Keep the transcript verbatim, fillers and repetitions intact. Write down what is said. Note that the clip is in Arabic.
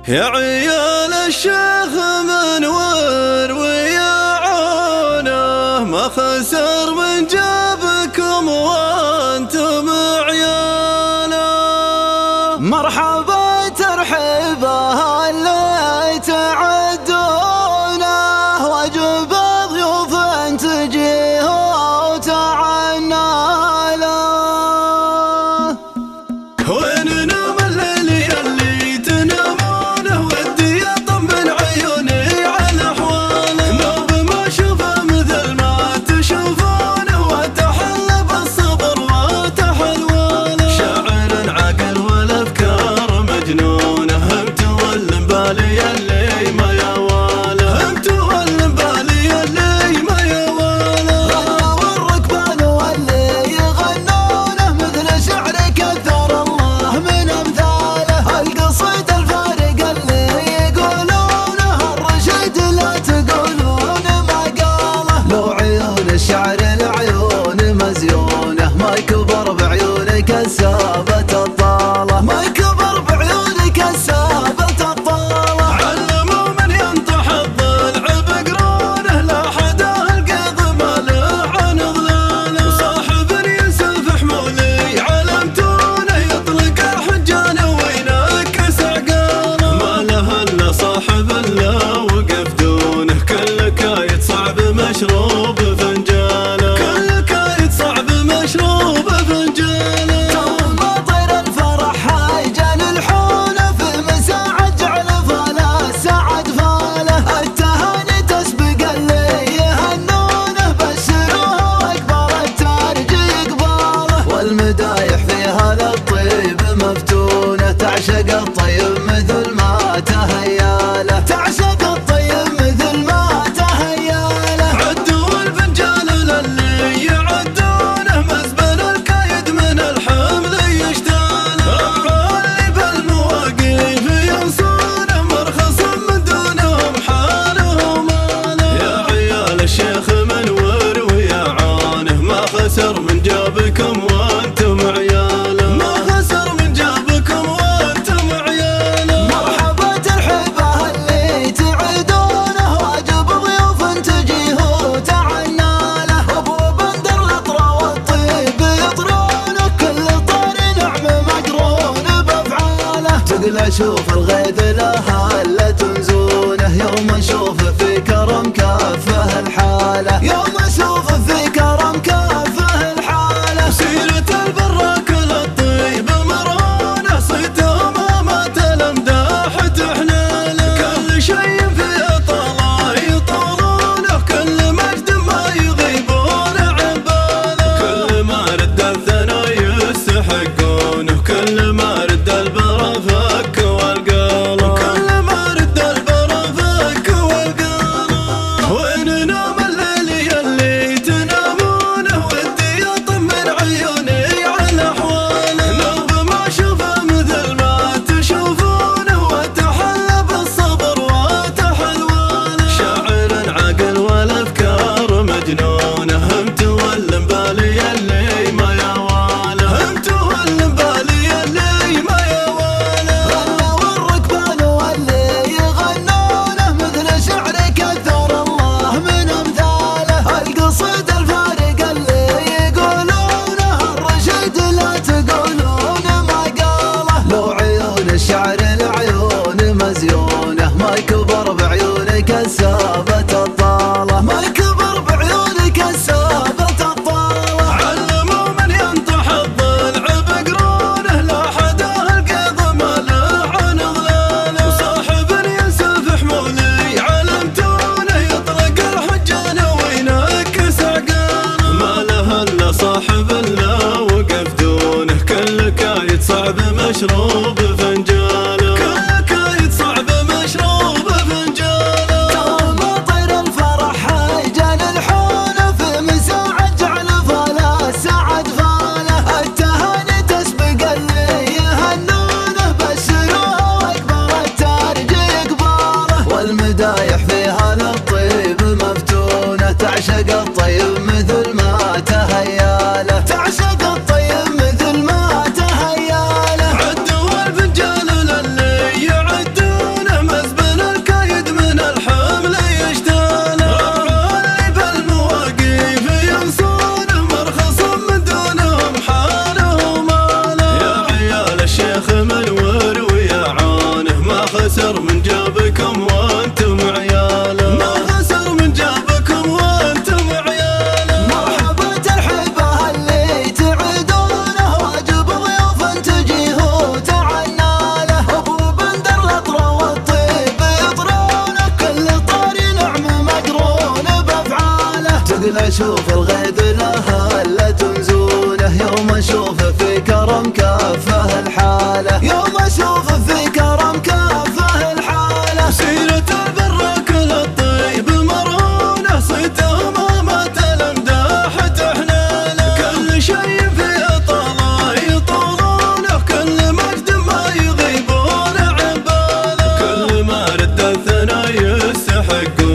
يا عيال الشيخ منور ويا عونه ما خسر من جابكم وانتم عياله. مرحبا ترحيبه اللي تعدونه واجب ضيوف تجيه وتعنى له. ويننا من الليل اللي تنامونه ودي اطمن عيوني على احواله. نوب ما اشوفه مثل ما تشوفونه واتحلى بالصبر وتحلواله. شاعر عاقل والافكار مجنونه هم تولم بالي اللي ما يواله. هم تولم بالي اللي ما يواله. والركبان واللي يغنونه مثل شعر كثر الله من امثاله. القصيد الفارق اللي يقولونه الرشيد لا تقولون ما قاله. لو عيون الشعر العيون مزيونه ما يكبر بعيونك السابت الطاله. ما يكبر بعيونك السابت الطاله. علموا من ينطح الضلع بقرونه لا حدا القيض ما له عن ظلاله. وصاحب يوسف حمولي علمتونه يطلق الحجان وينكس عقاله. ما له الا صاحب الا وقف دونه كل كايد صعب مشروب فنجاله. كل كايد صعب مشروب فنجاله. ما طير الفرح هايجان الحونه في مساعد جعل فاله سعد فاله. التهاني تسبق اللي يهنونه بشروه واكبر الترجي يقباله. والمدايح في هذا الطيب مفتونه تعشق الطيب مثل ما تهياله. تعشق الطيب مثل ما تهياله. عدوا الفنجان للي يعدونه مزبل الكايد من الحمل يشتاله. ربعوا اللي بالمواقف ينصونه مرخص من دونهم حاله وماله. يا عيال الشيخ منور ويا عانه ما خسر من جابكم وانتم عياله. ما خسر من جابكم وانتم عياله. مرحبا ترحيبه اللي تعدونه واجب ضيوف تجيه وتعنى له. ابو بندر الاطرى والطيب يطرونه كل طار نعم مقرون بافعاله. تقل اشوف الغيث لها الا تنزونه يوم اشوف في كرم كافه الحاله. يوم اشوف في كرم كافه الحاله. سيرة البراك للطيب مرونه صيتهم امات الامداح تحلاله. كل شيء فيه طلع يطولونه كل مجد ما يغيبون عن باله. كل ما رد الثنا يستحقونه كل ما رد البرا فك والقاله. كل ما رد البرا فك والقاله. ويننا من الليل يلي تنامونه ودي اطمن عيوني على احواله. نوب ما اشوفه مثل ما تشوفونه واتحلى بالصبر وتحلواله. شاعر عاقل والافكار مجنونه هم تولم بالي اللي ما يواله. هم تولم بالي اللي ما يواله. والركبان واللي يغنونه مثل شعر كثر الله من امثاله. القصيد الفارق اللي يقولونه الرشيد لا تقولون ما قاله. لو عيون الشعر العيون مزيونه ما يكبر بعيونك السابت الطاله. ما يكبر بعيونك السابت الطاله. علموا من ينطح الضلع بقرونه لا حدا القيض ما له عن ظلاله. وصاحب يوسف حمولي علمتونه يطلق الحجان وينكس عقاله. ما له الا صاحب الا وقف دونه كل كايد صعب مشروب فنجاله. كل كايد صعب مشروب فنجاله. ما اشوف الغيد له الا تنزونه، يوم اشوف في كرم كافه الحاله، يوم اشوف في كرم كافه الحاله. سيرة البر كل الطيب مرونه، صيته امامة الامداح تحناله، كل شيء فيه طاله يطولونه، كل مجد ما يغيبون عباله، كل ما رد الثنا يستحق